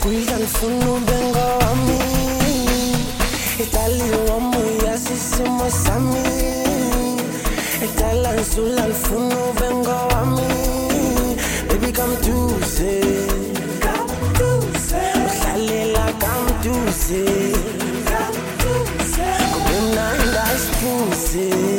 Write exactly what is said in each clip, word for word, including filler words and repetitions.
Uyangifuna ubengo wami, idali wami yazi isimo sami, idala nzula ngifuna ubengo wami. Baby come to say, come to say, uhlalela come to say, come to say, kubona indasipuse.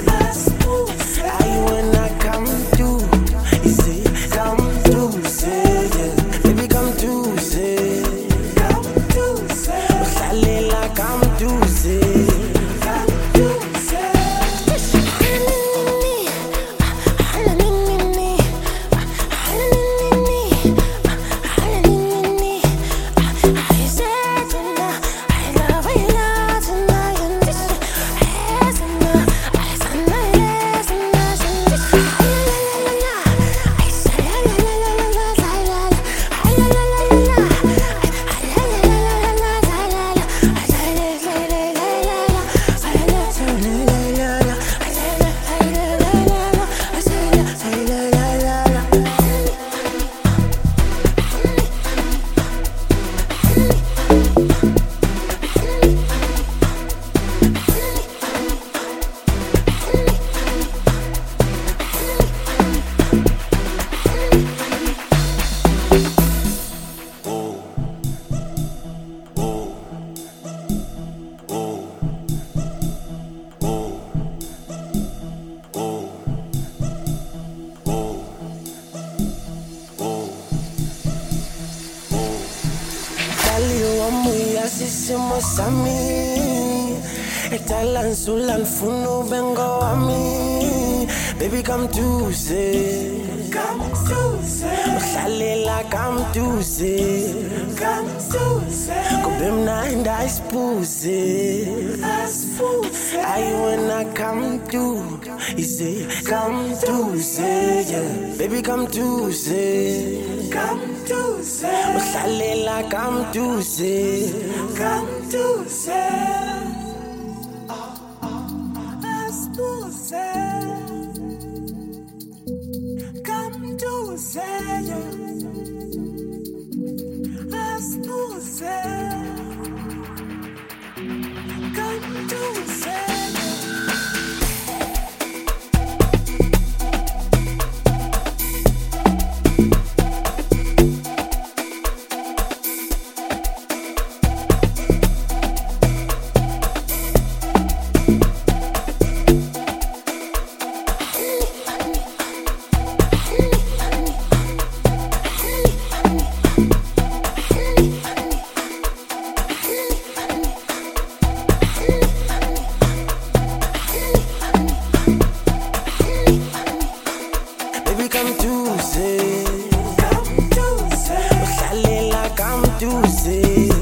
Isimo sami, idala nzula ngifuna ubengo wami. Baby come to say, come to say, uhlalela come to say, come to say, kube mnandi ayisiphuze, ayisiphuze. Ayi wena come to, you say come to say, yeah. Baby come to say, come to say, uhlalela come to say, come to say, ayisiphuze. Come to say, ayisiphuze. Come to say. Come to say, come to say, uhlalela come to say.